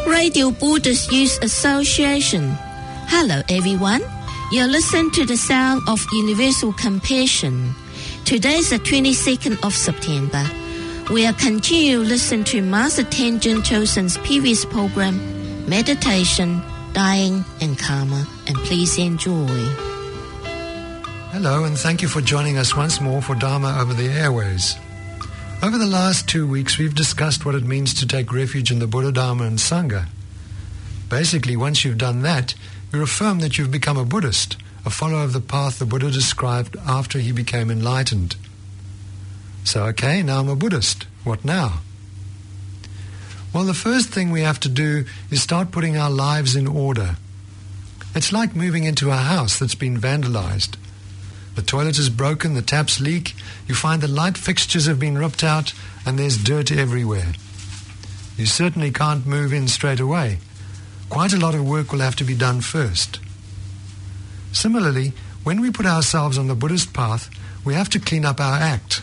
Radio Buddhist Youth Association. Hello everyone. You're listening to the sound of universal compassion. Today is the 22nd of September. We are continuing to listen to Master Tenzin Chosen's previous program, Meditation, Dying and Karma, and please enjoy. Hello, and thank you for joining us once more for Dharma over the airways. Over the last 2 weeks, we've discussed what it means to take refuge in the Buddha, Dharma, and Sangha. Basically, once you've done that, you affirm that you've become a Buddhist, a follower of the path the Buddha described after he became enlightened. So, okay, now I'm a Buddhist. What now? Well, the first thing we have to do is start putting our lives in order. It's like moving into a house that's been vandalized. The toilet is broken, the taps leak, you find the light fixtures have been ripped out, and there's dirt everywhere. You certainly can't move in straight away. Quite a lot of work will have to be done first. Similarly, when we put ourselves on the Buddhist path, we have to clean up our act.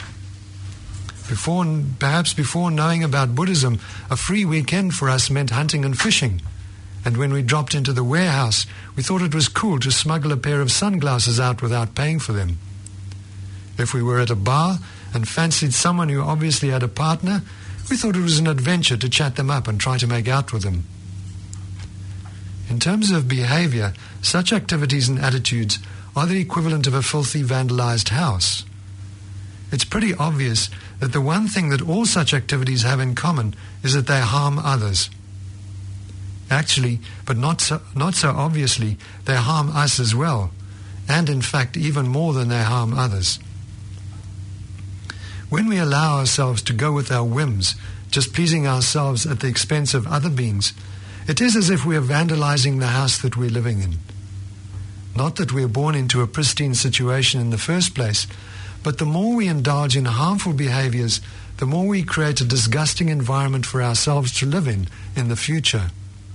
Perhaps before knowing about Buddhism, a free weekend for us meant hunting and fishing. And when we dropped into the warehouse, we thought it was cool to smuggle a pair of sunglasses out without paying for them. If we were at a bar and fancied someone who obviously had a partner, we thought it was an adventure to chat them up and try to make out with them. In terms of behavior, such activities and attitudes are the equivalent of a filthy, vandalized house. It's pretty obvious that the one thing that all such activities have in common is that they harm others. Actually, but not so obviously, they harm us as well, and in fact even more than they harm others. When we allow ourselves to go with our whims, just pleasing ourselves at the expense of other beings, it is as if we are vandalizing the house that we're living in. Not that we are born into a pristine situation in the first place, but the more we indulge in harmful behaviors, the more we create a disgusting environment for ourselves to live in the future.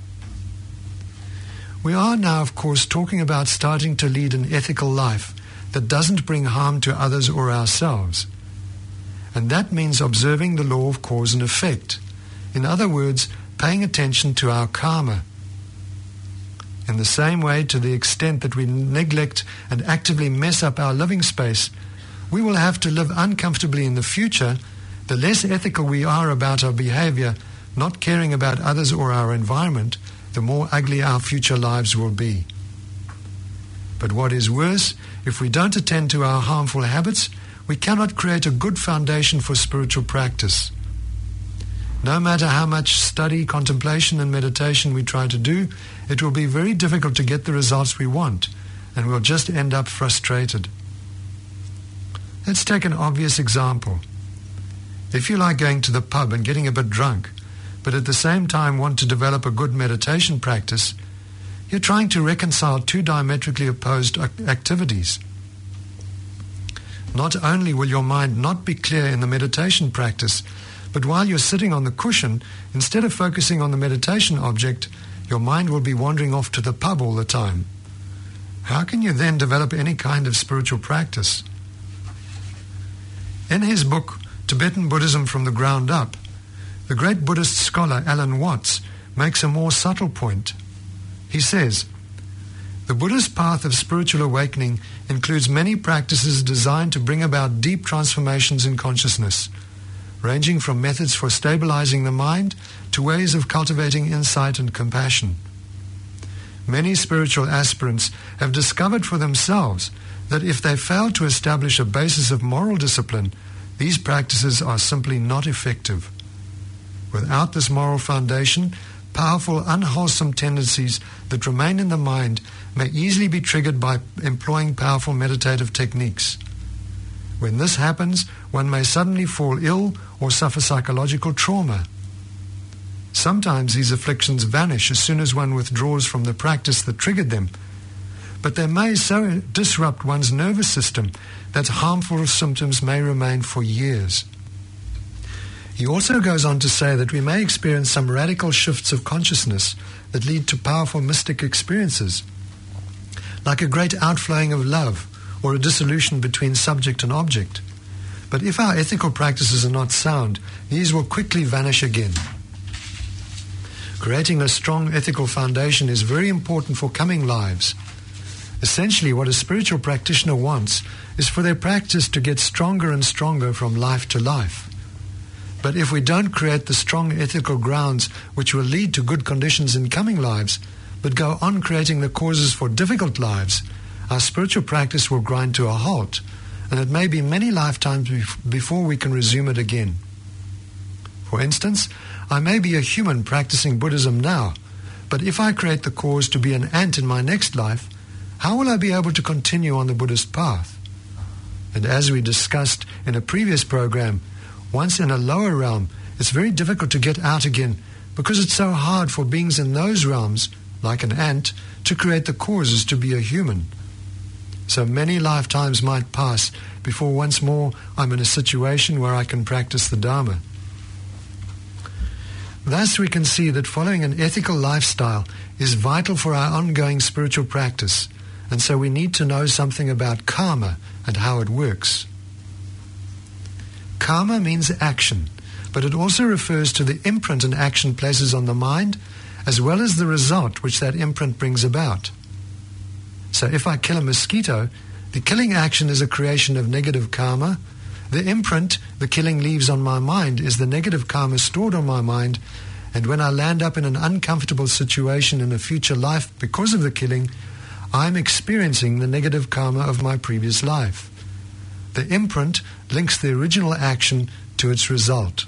We are now, of course, talking about starting to lead an ethical life that doesn't bring harm to others or ourselves. And that means observing the law of cause and effect. In other words, paying attention to our karma. In the same way, to the extent that we neglect and actively mess up our living space, we will have to live uncomfortably in the future. The less ethical we are about our behavior, not caring about others or our environment, the more ugly our future lives will be. But what is worse, if we don't attend to our harmful habits, we cannot create a good foundation for spiritual practice. No matter how much study, contemplation, and meditation we try to do, it will be very difficult to get the results we want, and we'll just end up frustrated. Let's take an obvious example. If you like going to the pub and getting a bit drunk, but at the same time want to develop a good meditation practice, you're trying to reconcile two diametrically opposed activities. Not only will your mind not be clear in the meditation practice, but while you're sitting on the cushion, instead of focusing on the meditation object, your mind will be wandering off to the pub all the time. How can you then develop any kind of spiritual practice? In his book, Tibetan Buddhism from the Ground Up, the great Buddhist scholar Alan Watts makes a more subtle point. He says, "The Buddhist path of spiritual awakening includes many practices designed to bring about deep transformations in consciousness, ranging from methods for stabilizing the mind to ways of cultivating insight and compassion. Many spiritual aspirants have discovered for themselves that if they fail to establish a basis of moral discipline, these practices are simply not effective. Without this moral foundation, powerful, unwholesome tendencies that remain in the mind may easily be triggered by employing powerful meditative techniques. When this happens, one may suddenly fall ill or suffer psychological trauma. Sometimes these afflictions vanish as soon as one withdraws from the practice that triggered them, but they may so disrupt one's nervous system that harmful symptoms may remain for years." He also goes on to say that we may experience some radical shifts of consciousness that lead to powerful mystic experiences, like a great outflowing of love or a dissolution between subject and object. But if our ethical practices are not sound, these will quickly vanish again. Creating a strong ethical foundation is very important for coming lives. Essentially, what a spiritual practitioner wants is for their practice to get stronger and stronger from life to life. But if we don't create the strong ethical grounds which will lead to good conditions in coming lives, but go on creating the causes for difficult lives, our spiritual practice will grind to a halt, and it may be many lifetimes before we can resume it again. For instance, I may be a human practicing Buddhism now, but if I create the cause to be an ant in my next life, how will I be able to continue on the Buddhist path? And as we discussed in a previous program, once in a lower realm, it's very difficult to get out again because it's so hard for beings in those realms, like an ant, to create the causes to be a human. So many lifetimes might pass before once more I'm in a situation where I can practice the Dharma. Thus we can see that following an ethical lifestyle is vital for our ongoing spiritual practice, and so we need to know something about karma and how it works. Karma means action, but it also refers to the imprint an action places on the mind, as well as the result which that imprint brings about. So if I kill a mosquito, the killing action is a creation of negative karma. The imprint the killing leaves on my mind is the negative karma stored on my mind, and when I land up in an uncomfortable situation in a future life because of the killing, I'm experiencing the negative karma of my previous life. The imprint links the original action to its result.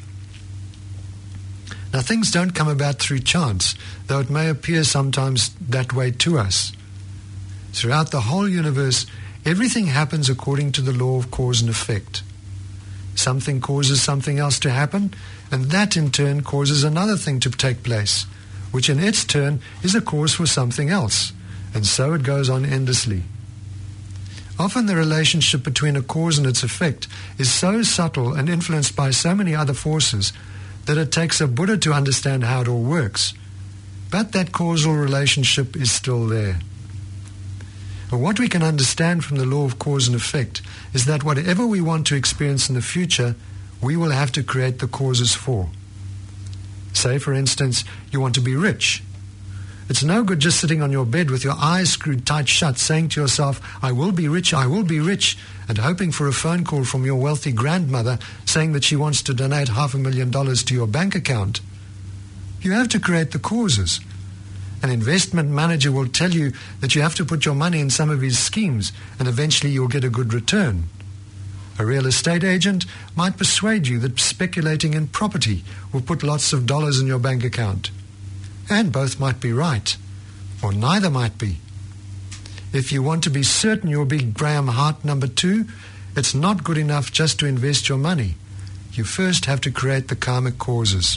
Now, things don't come about through chance, though it may appear sometimes that way to us. Throughout the whole universe, everything happens according to the law of cause and effect. Something causes something else to happen, and that in turn causes another thing to take place, which in its turn is a cause for something else, and so it goes on endlessly. Often the relationship between a cause and its effect is so subtle and influenced by so many other forces that it takes a Buddha to understand how it all works. But that causal relationship is still there. But what we can understand from the law of cause and effect is that whatever we want to experience in the future, we will have to create the causes for. Say, for instance, you want to be rich. It's no good just sitting on your bed with your eyes screwed tight shut, saying to yourself, I will be rich, and hoping for a phone call from your wealthy grandmother saying that she wants to donate $500,000 to your bank account. You have to create the causes. An investment manager will tell you that you have to put your money in some of his schemes and eventually you'll get a good return. A real estate agent might persuade you that speculating in property will put lots of dollars in your bank account. And both might be right, or neither might be. If you want to be certain you'll be Graham Hart number 2, it's not good enough just to invest your money. You first have to create the karmic causes.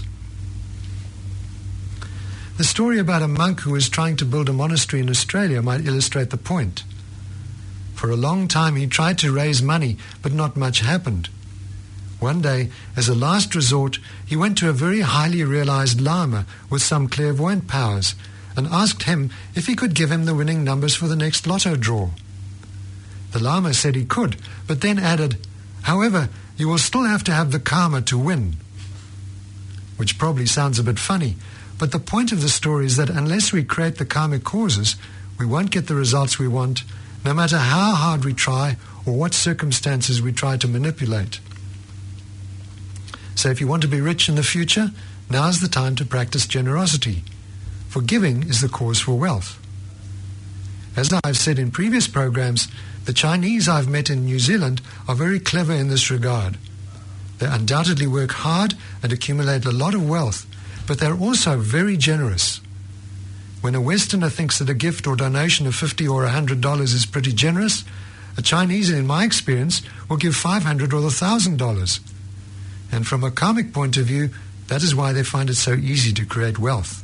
The story about a monk who was trying to build a monastery in Australia might illustrate the point. For a long time he tried to raise money, but not much happened. One day, as a last resort, he went to a very highly realized Lama with some clairvoyant powers and asked him if he could give him the winning numbers for the next lotto draw. The Lama said he could, but then added, however, you will still have to have the karma to win. Which probably sounds a bit funny, but the point of the story is that unless we create the karmic causes, we won't get the results we want, no matter how hard we try or what circumstances we try to manipulate. So if you want to be rich in the future, now's the time to practice generosity. For giving is the cause for wealth. As I've said in previous programs, the Chinese I've met in New Zealand are very clever in this regard. They undoubtedly work hard and accumulate a lot of wealth, but they're also very generous. When a Westerner thinks that a gift or donation of $50 or $100 is pretty generous, a Chinese, in my experience, will give $500 or $1,000. And from a karmic point of view, that is why they find it so easy to create wealth.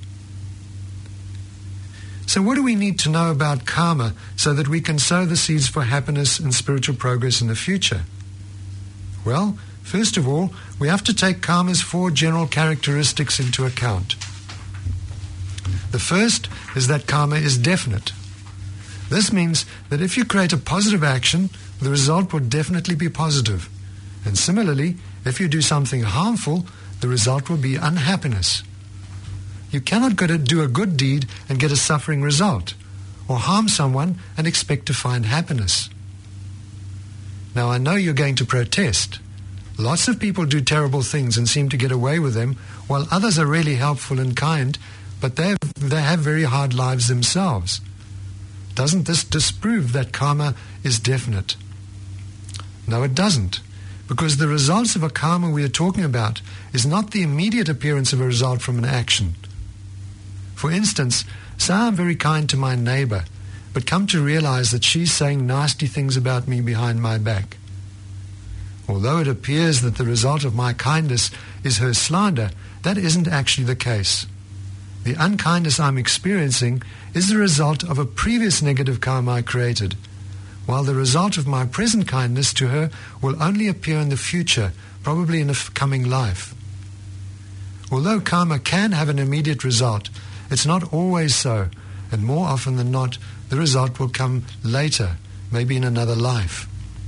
So what do we need to know about karma so that we can sow the seeds for happiness and spiritual progress in the future? Well, first of all, we have to take karma's 4 general characteristics into account. The first is that karma is definite. This means that if you create a positive action, the result will definitely be positive. And similarly, if you do something harmful, the result will be unhappiness. You cannot go to do a good deed and get a suffering result, or harm someone and expect to find happiness. Now I know you're going to protest. Lots of people do terrible things and seem to get away with them, while others are really helpful and kind, but they have very hard lives themselves. Doesn't this disprove that karma is definite? No, it doesn't, because the results of a karma we are talking about is not the immediate appearance of a result from an action. For instance, say I'm very kind to my neighbor, but come to realize that she's saying nasty things about me behind my back. Although it appears that the result of my kindness is her slander, that isn't actually the case. The unkindness I'm experiencing is the result of a previous negative karma I created, while the result of my present kindness to her will only appear in the future, probably in a coming life. Although karma can have an immediate result, it's not always so, and more often than not, the result will come later, maybe in another life.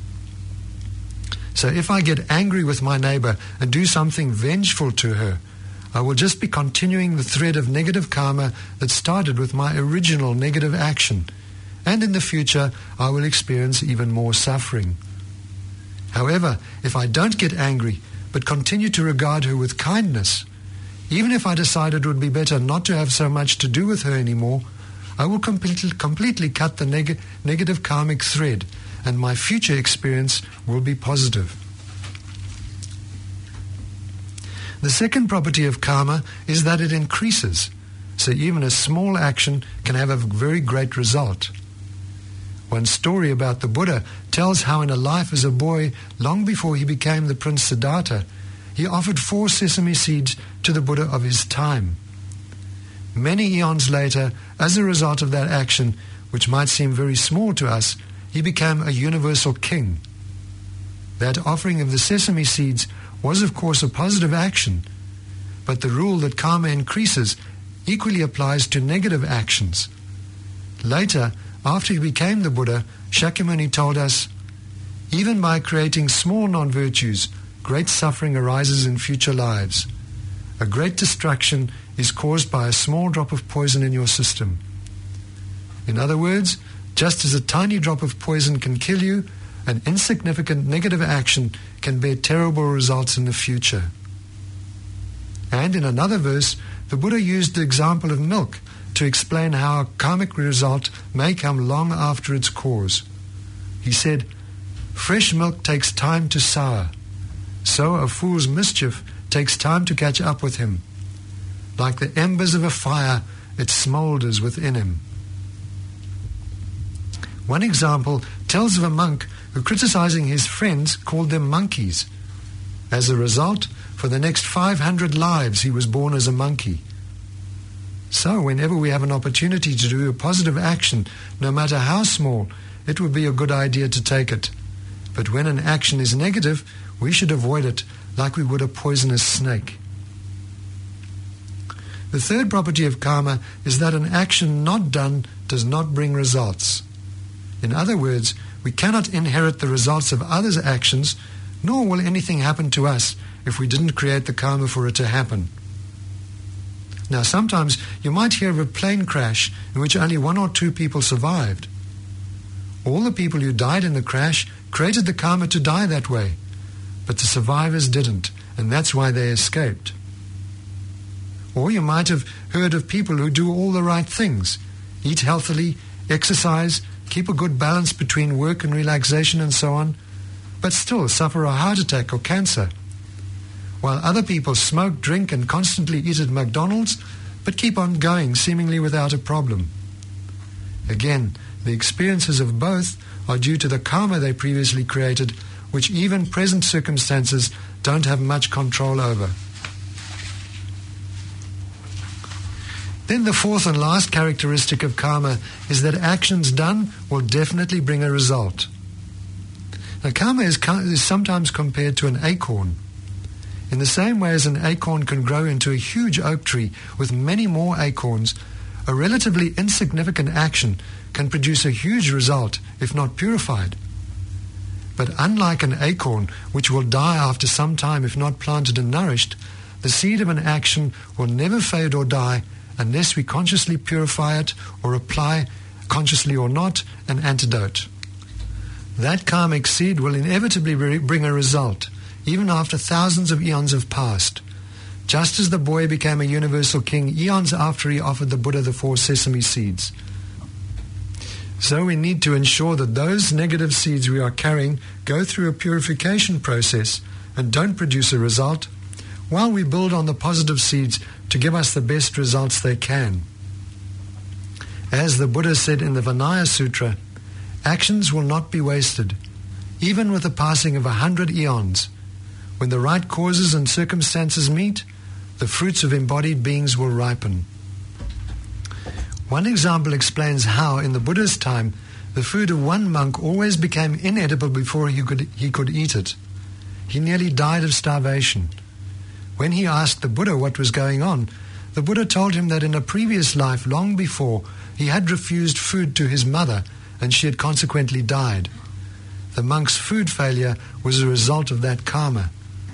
So if I get angry with my neighbor and do something vengeful to her, I will just be continuing the thread of negative karma that started with my original negative action, and in the future I will experience even more suffering. However, if I don't get angry, but continue to regard her with kindness, even if I decide it would be better not to have so much to do with her anymore, I will completely cut the negative karmic thread, and my future experience will be positive. The second property of karma is that it increases, so even a small action can have a very great result. One story about the Buddha tells how in a life as a boy, long before he became the Prince Siddhartha, he offered 4 sesame seeds to the Buddha of his time. Many eons later, as a result of that action, which might seem very small to us, he became a universal king. That offering of the sesame seeds was of course a positive action, but the rule that karma increases equally applies to negative actions. Later, after he became the Buddha, Shakyamuni told us, even by creating small non-virtues, great suffering arises in future lives. A great destruction is caused by a small drop of poison in your system. In other words, just as a tiny drop of poison can kill you, an insignificant negative action can bear terrible results in the future. And in another verse, the Buddha used the example of milk to explain how a karmic result may come long after its cause. He said, "Fresh milk takes time to sour, so a fool's mischief takes time to catch up with him. Like the embers of a fire, it smoulders within him." One example tells of a monk who, criticizing his friends, called them monkeys. As a result, for the next 500 lives he was born as a monkey. So whenever we have an opportunity to do a positive action, no matter how small, it would be a good idea to take it. But when an action is negative, we should avoid it like we would a poisonous snake. The third property of karma is that an action not done does not bring results. In other words, we cannot inherit the results of others' actions, nor will anything happen to us if we didn't create the karma for it to happen. Now, sometimes you might hear of a plane crash in which only 1 or 2 people survived. All the people who died in the crash created the karma to die that way, but the survivors didn't, and that's why they escaped. Or you might have heard of people who do all the right things, eat healthily, exercise, keep a good balance between work and relaxation and so on, but still suffer a heart attack or cancer. While other people smoke, drink and constantly eat at McDonald's, but keep on going seemingly without a problem. Again, the experiences of both are due to the karma they previously created, which even present circumstances don't have much control over. Then the fourth and last characteristic of karma is that actions done will definitely bring a result. Now, karma is sometimes compared to an acorn. In the same way as an acorn can grow into a huge oak tree with many more acorns, a relatively insignificant action can produce a huge result if not purified. But unlike an acorn, which will die after some time if not planted and nourished, the seed of an action will never fade or die unless we consciously purify it or apply, consciously or not, an antidote. That karmic seed will inevitably bring a result, even after thousands of eons have passed. Just as the boy became a universal king eons after he offered the Buddha the 4 sesame seeds. So we need to ensure that those negative seeds we are carrying go through a purification process and don't produce a result, while we build on the positive seeds to give us the best results they can. As the Buddha said in the Vinaya Sutra, actions will not be wasted, even with the passing of 100 eons. When the right causes and circumstances meet, the fruits of embodied beings will ripen. One example explains how, in the Buddha's time, the food of one monk always became inedible before he could eat it. He nearly died of starvation. When he asked the Buddha what was going on, the Buddha told him that in a previous life, long before, he had refused food to his mother, and she had consequently died. The monk's food failure was a result of that karma.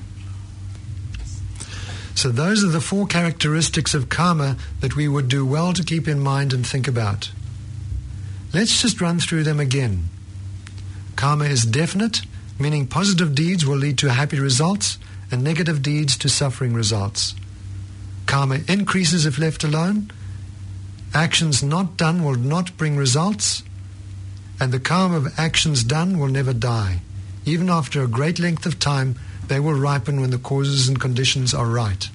So those are the 4 characteristics of karma that we would do well to keep in mind and think about. Let's just run through them again. Karma is definite, meaning positive deeds will lead to happy results and negative deeds to suffering results. Karma increases if left alone. Actions not done will not bring results. And the karma of actions done will never die. Even after a great length of time, they will ripen when the causes and conditions are right.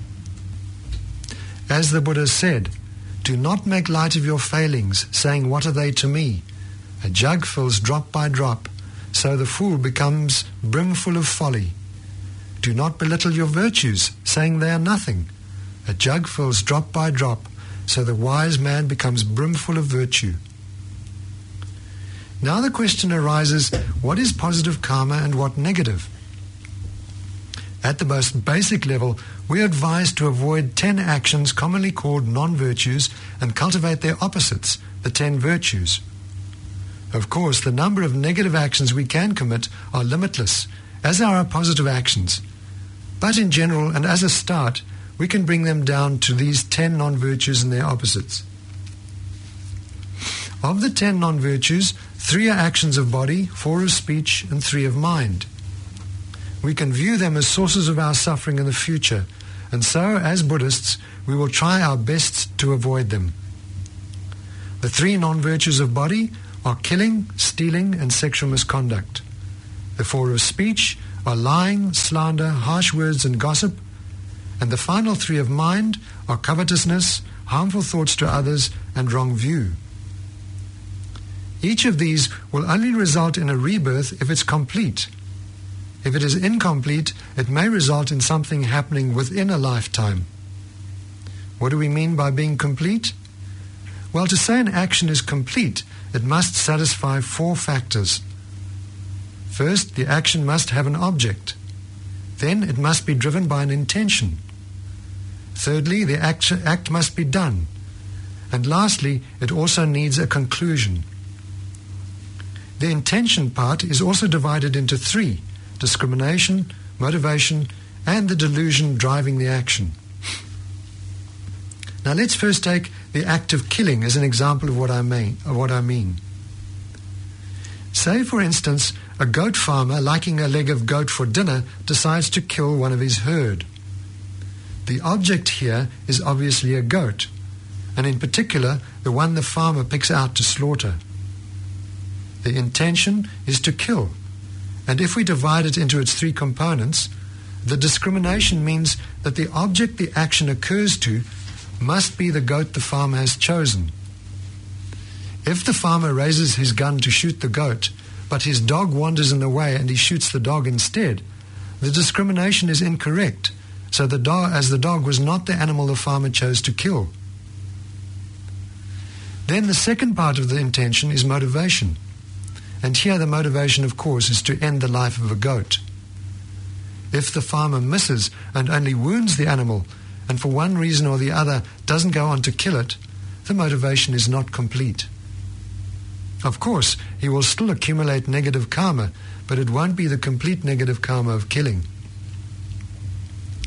As the Buddha said, do not make light of your failings, saying, what are they to me? A jug fills drop by drop, so the fool becomes brimful of folly. Do not belittle your virtues, saying they are nothing. A jug fills drop by drop, so the wise man becomes brimful of virtue. Now the question arises, what is positive karma and what negative? At the most basic level, we are advised to avoid 10 actions commonly called non-virtues and cultivate their opposites, the 10 virtues. Of course, the number of negative actions we can commit are limitless, as are our positive actions. But in general, and as a start, we can bring them down to these 10 non-virtues and their opposites. Of the 10 non-virtues, 3 are actions of body, 4 of speech, and 3 of mind. We can view them as sources of our suffering in the future, and so, as Buddhists, we will try our best to avoid them. The 3 non-virtues of body are killing, stealing, and sexual misconduct. The 4 of speech are lying, slander, harsh words, and gossip. And the final 3 of mind are covetousness, harmful thoughts to others, and wrong view. Each of these will only result in a rebirth if it's complete. If it is incomplete, it may result in something happening within a lifetime. What do we mean by being complete? Well, to say an action is complete, it must satisfy 4 factors. First, the action must have an object. Then it must be driven by an intention. Thirdly, the act must be done. And lastly, it also needs a conclusion. The intention part is also divided into 3: discrimination, motivation, and the delusion driving the action. Now let's first take the act of killing as an example of what I mean. Say, for instance, a goat farmer liking a leg of goat for dinner decides to kill one of his herd. The object here is obviously a goat, and in particular the one the farmer picks out to slaughter. The intention is to kill, and if we divide it into its 3 components, the discrimination means that the object the action occurs to must be the goat the farmer has chosen. If the farmer raises his gun to shoot the goat, but his dog wanders in the way and he shoots the dog instead, the discrimination is incorrect, so the dog was not the animal the farmer chose to kill. Then the second part of the intention is motivation. And here the motivation, of course, is to end the life of a goat. If the farmer misses and only wounds the animal, and for one reason or the other doesn't go on to kill it, the motivation is not complete. Of course, he will still accumulate negative karma, but it won't be the complete negative karma of killing.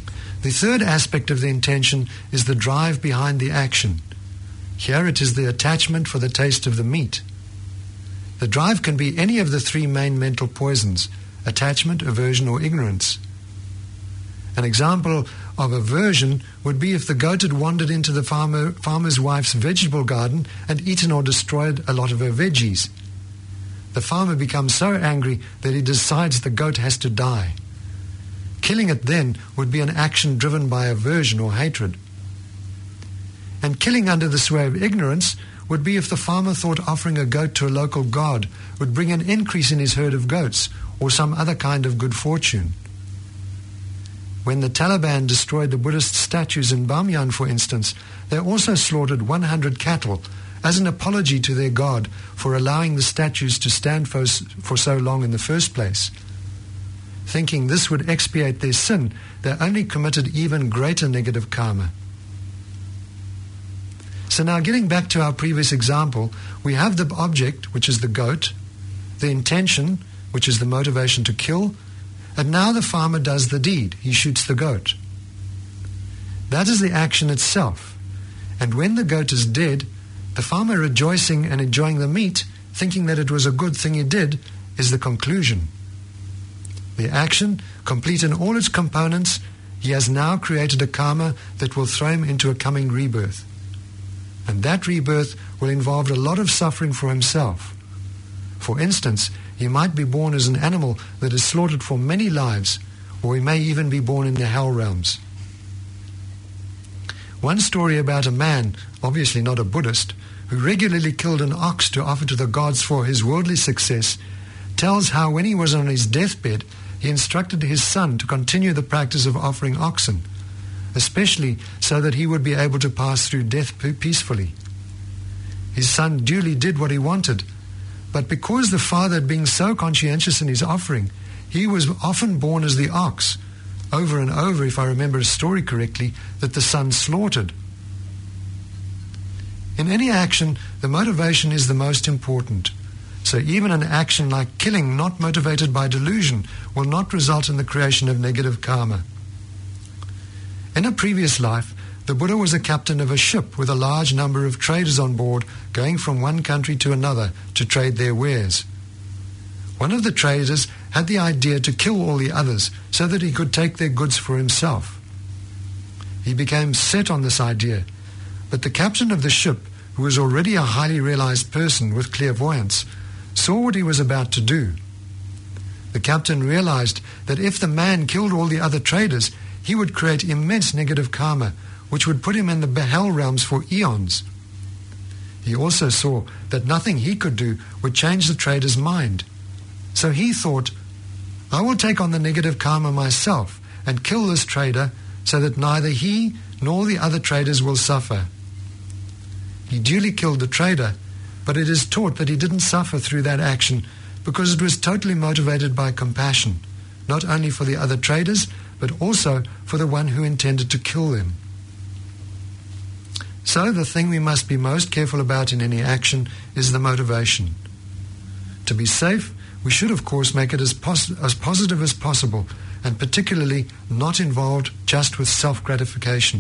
The third aspect of the intention is the drive behind the action. Here it is the attachment for the taste of the meat. The drive can be any of the three main mental poisons: attachment, aversion, or ignorance. An example of aversion would be if the goat had wandered into the farmer's wife's vegetable garden and eaten or destroyed a lot of her veggies. The farmer becomes so angry that he decides the goat has to die. Killing it then would be an action driven by aversion or hatred. And killing under the sway of ignorance would be if the farmer thought offering a goat to a local god would bring an increase in his herd of goats or some other kind of good fortune. When the Taliban destroyed the Buddhist statues in Bamyan, for instance, they also slaughtered 100 cattle as an apology to their god for allowing the statues to stand for so long in the first place. Thinking this would expiate their sin, they only committed even greater negative karma. So now, getting back to our previous example, we have the object, which is the goat, the intention, which is the motivation to kill, and now the farmer does the deed. He shoots the goat. That is the action itself. And when the goat is dead, the farmer rejoicing and enjoying the meat, thinking that it was a good thing he did, is the conclusion. The action, complete in all its components, he has now created a karma that will throw him into a coming rebirth. And that rebirth will involve a lot of suffering for himself. For instance, he might be born as an animal that is slaughtered for many lives, or he may even be born in the hell realms. One story about a man, obviously not a Buddhist, who regularly killed an ox to offer to the gods for his worldly success, tells how when he was on his deathbed, he instructed his son to continue the practice of offering oxen, especially so that he would be able to pass through death peacefully. His son duly did what he wanted, but because the father had been so conscientious in his offering, he was often born as the ox, over and over, if I remember the story correctly, that the son slaughtered. In any action, the motivation is the most important. So even an action like killing not motivated by delusion will not result in the creation of negative karma. In a previous life, the Buddha was a captain of a ship with a large number of traders on board going from one country to another to trade their wares. One of the traders had the idea to kill all the others so that he could take their goods for himself. He became set on this idea, but the captain of the ship, who was already a highly realized person with clairvoyance, saw what he was about to do. The captain realized that if the man killed all the other traders, he would create immense negative karma, which would put him in the hell realms for eons. He also saw that nothing he could do would change the trader's mind. So he thought, I will take on the negative karma myself and kill this trader so that neither he nor the other traders will suffer. He duly killed the trader, but it is taught that he didn't suffer through that action because it was totally motivated by compassion, not only for the other traders, but also for the one who intended to kill them. So the thing we must be most careful about in any action is the motivation. To be safe, we should of course make it as positive as possible, and particularly not involved just with self-gratification.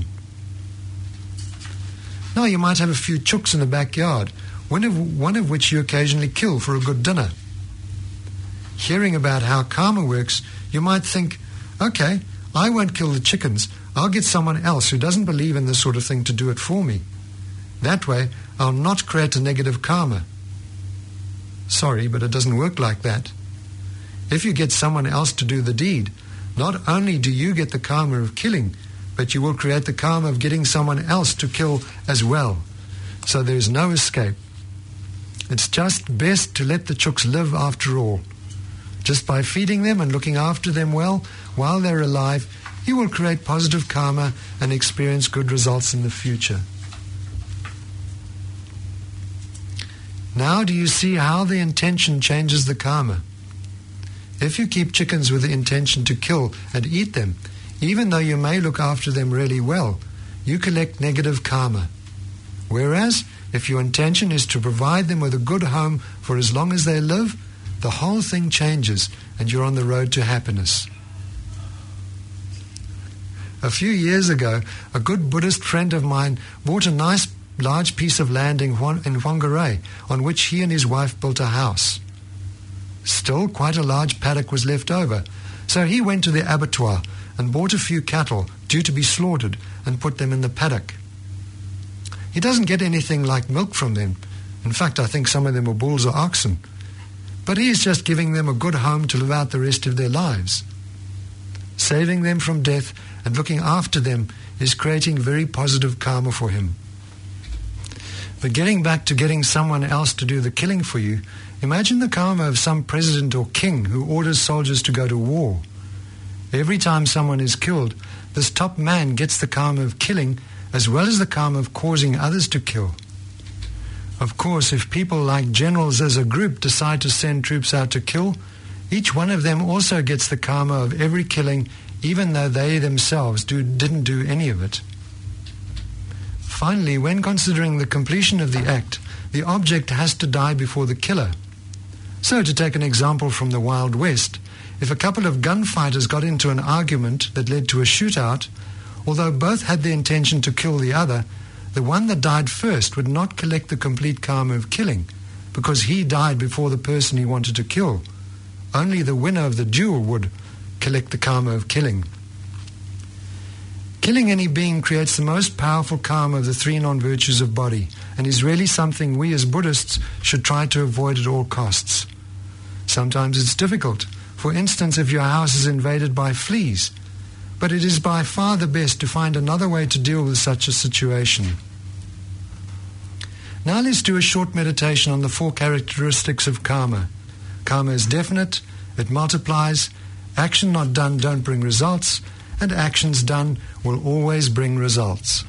Now you might have a few chooks in the backyard, one of which you occasionally kill for a good dinner. Hearing about how karma works, you might think, okay, I won't kill the chickens, I'll get someone else who doesn't believe in this sort of thing to do it for me. That way, I'll not create a negative karma. Sorry, but it doesn't work like that. If you get someone else to do the deed, not only do you get the karma of killing, but you will create the karma of getting someone else to kill as well. So there is no escape. It's just best to let the chooks live after all. Just by feeding them and looking after them well while they're alive, you will create positive karma and experience good results in the future. Now do you see how the intention changes the karma? If you keep chickens with the intention to kill and eat them, even though you may look after them really well, you collect negative karma. Whereas, if your intention is to provide them with a good home for as long as they live, the whole thing changes and you're on the road to happiness. A few years ago, a good Buddhist friend of mine bought a nice large piece of land in Whangarei, on which he and his wife built a house. Still, quite a large paddock was left over, so he went to the abattoir and bought a few cattle due to be slaughtered and put them in the paddock. He doesn't get anything like milk from them. In fact, I think some of them are bulls or oxen. But he is just giving them a good home to live out the rest of their lives. Saving them from death and looking after them is creating very positive karma for him. But getting back to getting someone else to do the killing for you, imagine the karma of some president or king who orders soldiers to go to war. Every time someone is killed, this top man gets the karma of killing as well as the karma of causing others to kill. Of course, if people like generals as a group decide to send troops out to kill, each one of them also gets the karma of every killing, even though they themselves didn't do any of it. Finally, when considering the completion of the act, the object has to die before the killer. So, to take an example from the Wild West, if a couple of gunfighters got into an argument that led to a shootout, although both had the intention to kill the other, the one that died first would not collect the complete karma of killing, because he died before the person he wanted to kill. Only the winner of the duel would collect the karma of killing. Killing any being creates the most powerful karma of the three non-virtues of body, and is really something we as Buddhists should try to avoid at all costs. Sometimes it's difficult. For instance, if your house is invaded by fleas, but it is by far the best to find another way to deal with such a situation. Now let's do a short meditation on the 4 characteristics of karma. Karma is definite, it multiplies, action not done don't bring results, and actions done will always bring results.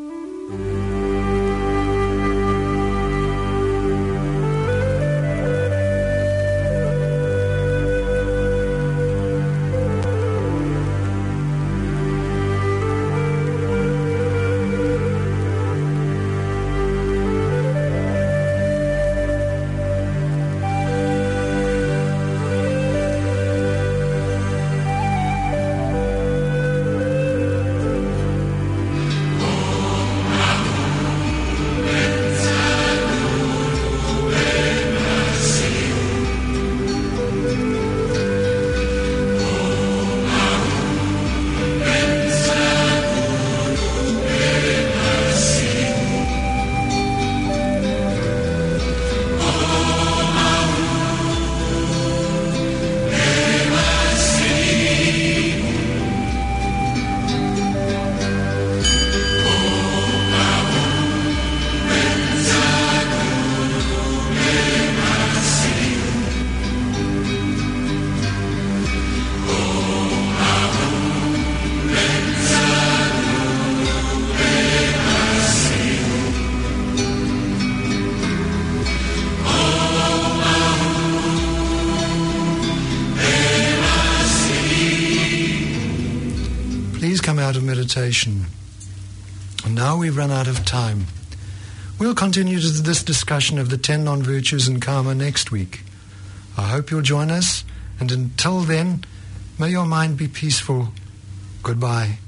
Come out of meditation. And now we've run out of time. We'll continue this discussion of the 10 non-virtues and karma next week. I hope you'll join us, and until then, may your mind be peaceful. Goodbye.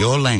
your language.